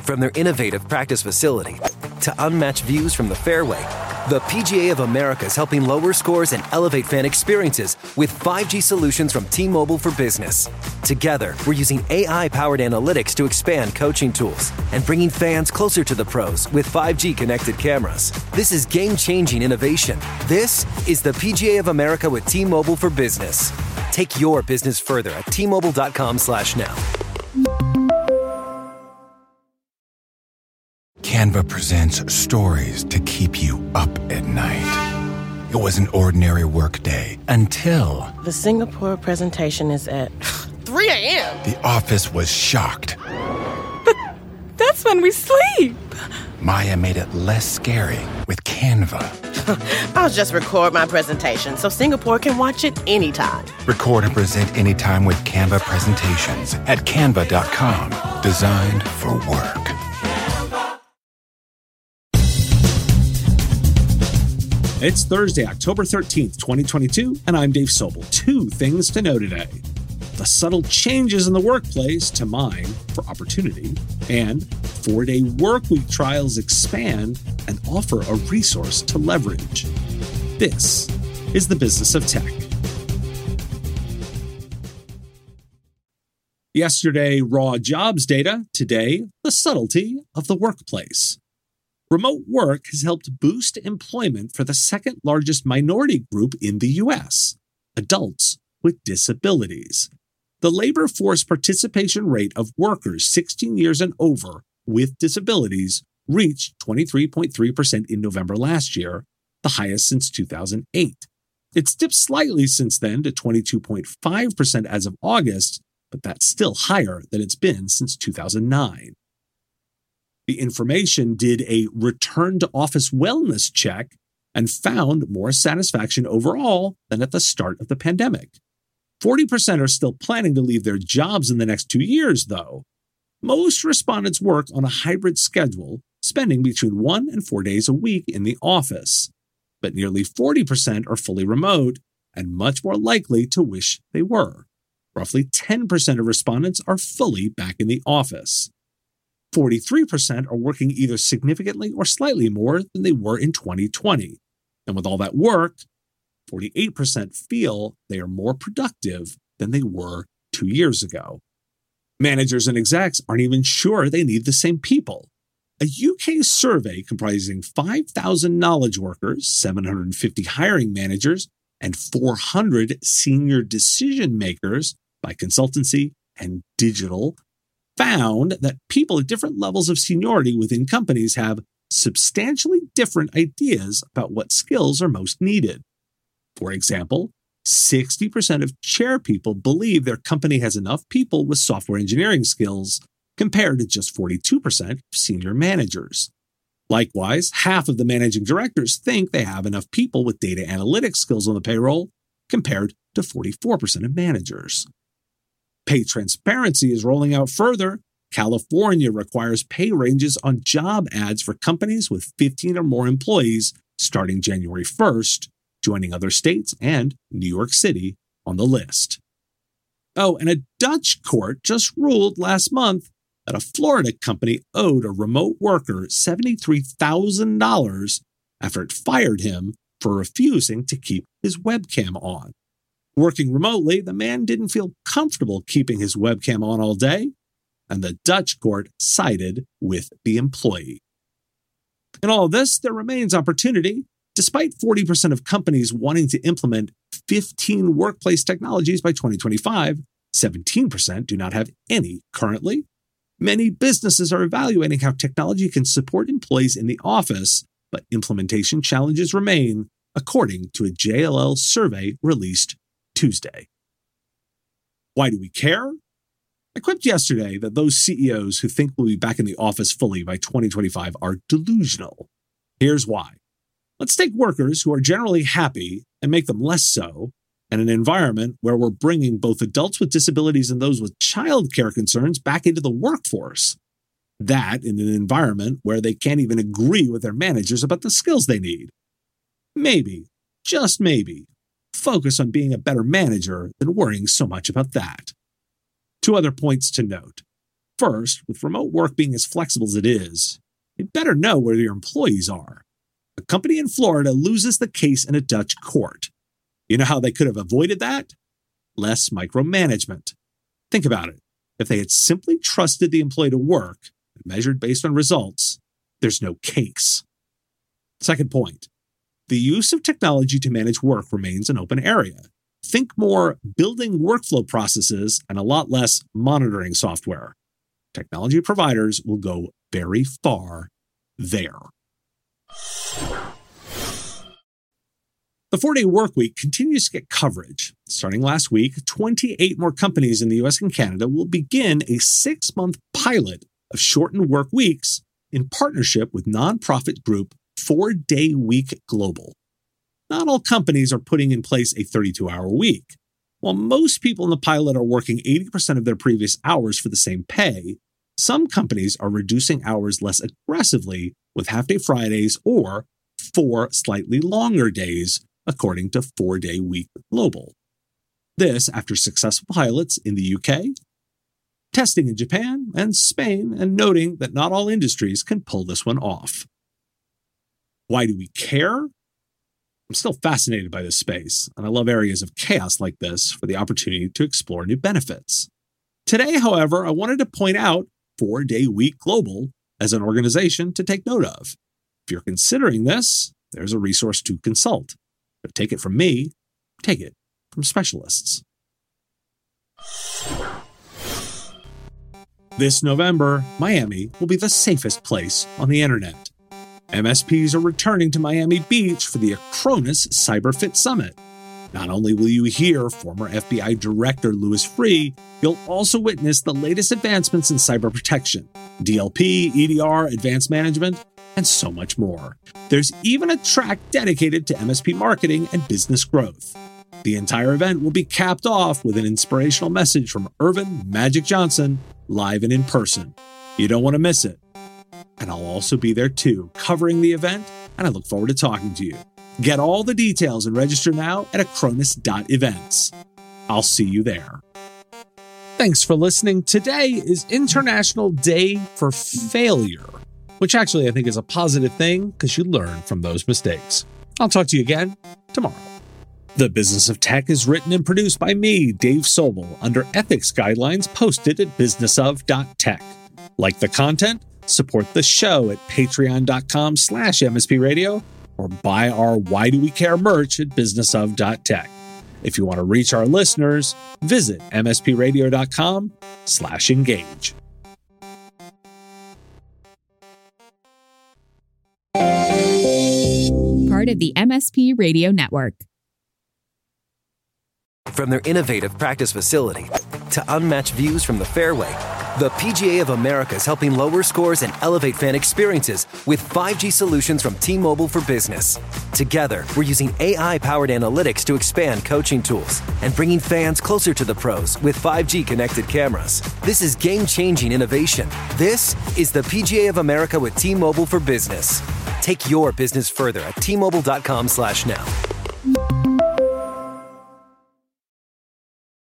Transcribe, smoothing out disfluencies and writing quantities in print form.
From their innovative practice facility to unmatched views from the fairway, the PGA of America is helping lower scores and elevate fan experiences with 5G solutions from T-Mobile for Business. Together, we're using AI-powered analytics to expand coaching tools and bringing fans closer to the pros with 5G connected cameras. This is game-changing innovation. This is the PGA of America with T-Mobile for Business. Take your business further at T-Mobile.com/now. Canva presents stories to keep you up at night. It was an ordinary workday until... The Singapore presentation is at 3 a.m. The office was shocked. But that's when we sleep. Maya made it less scary with Canva. I'll just record my presentation so Singapore can watch it anytime. Record and present anytime with Canva presentations at canva.com. Designed for work. It's Thursday, October 13th, 2022, and I'm Dave Sobel. 2 things to know today. The subtle changes in the workplace to mine for opportunity, and 4-day workweek trials expand and offer a resource to leverage. This is the Business of Tech. Yesterday, raw jobs data. Today, the subtlety of the workplace. Remote work has helped boost employment for the second largest minority group in the U.S., adults with disabilities. The labor force participation rate of workers 16 years and over with disabilities reached 23.3% in November last year, the highest since 2008. It's dipped slightly since then to 22.5% as of August, but that's still higher than it's been since 2009. The Information did a return-to-office wellness check and found more satisfaction overall than at the start of the pandemic. 40% are still planning to leave their jobs in the next 2 years, though. Most respondents work on a hybrid schedule, spending between 1 and 4 days a week in the office. But nearly 40% are fully remote and much more likely to wish they were. Roughly 10% of respondents are fully back in the office. 43% are working either significantly or slightly more than they were in 2020. And with all that work, 48% feel they are more productive than they were 2 years ago. Managers and execs aren't even sure they need the same people. A UK survey comprising 5,000 knowledge workers, 750 hiring managers, and 400 senior decision makers by consultancy and digital found that people at different levels of seniority within companies have substantially different ideas about what skills are most needed. For example, 60% of chair people believe their company has enough people with software engineering skills, compared to just 42% of senior managers. Likewise, half of the managing directors think they have enough people with data analytics skills on the payroll, compared to 44% of managers. Pay transparency is rolling out further. California requires pay ranges on job ads for companies with 15 or more employees starting January 1st, joining other states and New York City on the list. Oh, and a Dutch court just ruled last month that a Florida company owed a remote worker $73,000 after it fired him for refusing to keep his webcam on. Working remotely, the man didn't feel comfortable keeping his webcam on all day, and the Dutch court sided with the employee. In all of this, there remains opportunity. Despite 40% of companies wanting to implement 15 workplace technologies by 2025, 17% do not have any currently. Many businesses are evaluating how technology can support employees in the office, but implementation challenges remain, according to a JLL survey released Tuesday. Why do we care? I quipped yesterday that those CEOs who think we'll be back in the office fully by 2025 are delusional. Here's why. Let's take workers who are generally happy and make them less so, and an environment where we're bringing both adults with disabilities and those with childcare concerns back into the workforce. That in an environment where they can't even agree with their managers about the skills they need. Maybe, just maybe, focus on being a better manager than worrying so much about that. 2 other points to note. First, with remote work being as flexible as it is, you'd better know where your employees are. A company in Florida loses the case in a Dutch court. You know how they could have avoided that? Less micromanagement. Think about it. If they had simply trusted the employee to work and measured based on results, there's no case. Second point, the use of technology to manage work remains an open area. Think more building workflow processes and a lot less monitoring software. Technology providers will go very far there. The 4-day workweek continues to get coverage. Starting last week, 28 more companies in the US and Canada will begin a 6-month pilot of shortened work weeks in partnership with nonprofit group 4-Day Week Global. Not all companies are putting in place a 32-hour week. While most people in the pilot are working 80% of their previous hours for the same pay, some companies are reducing hours less aggressively with half-day Fridays or 4 slightly longer days, according to 4-Day Week Global. This after successful pilots in the UK, testing in Japan and Spain, and noting that not all industries can pull this one off. Why do we care? I'm still fascinated by this space, and I love areas of chaos like this for the opportunity to explore new benefits. Today, however, I wanted to point out 4-Day Week Global as an organization to take note of. If you're considering this, there's a resource to consult. But take it from me, take it from specialists. This November, Miami will be the safest place on the internet. MSPs are returning to Miami Beach for the Acronis CyberFit Summit. Not only will you hear former FBI Director Louis Freeh, you'll also witness the latest advancements in cyber protection, DLP, EDR, advanced management, and so much more. There's even a track dedicated to MSP marketing and business growth. The entire event will be capped off with an inspirational message from Irvin Magic Johnson, live and in person. You don't want to miss it. And I'll also be there too, covering the event, and I look forward to talking to you. Get all the details and register now at acronis.events. I'll see you there. Thanks for listening. Today is International Day for Failure, which actually I think is a positive thing because you learn from those mistakes. I'll talk to you again tomorrow. The Business of Tech is written and produced by me, Dave Sobel, under ethics guidelines posted at businessof.tech. Like the content? Support the show at patreon.com/MSP Radio or buy our Why Do We Care merch at businessof.tech. If you want to reach our listeners, visit mspradio.com/engage. Part of the MSP Radio Network. From their innovative practice facility to unmatched views from the fairway, the PGA of America is helping lower scores and elevate fan experiences with 5G solutions from T-Mobile for Business. Together, we're using AI-powered analytics to expand coaching tools and bringing fans closer to the pros with 5G connected cameras. This is game-changing innovation. This is the PGA of America with T-Mobile for Business. Take your business further at T-Mobile.com/now.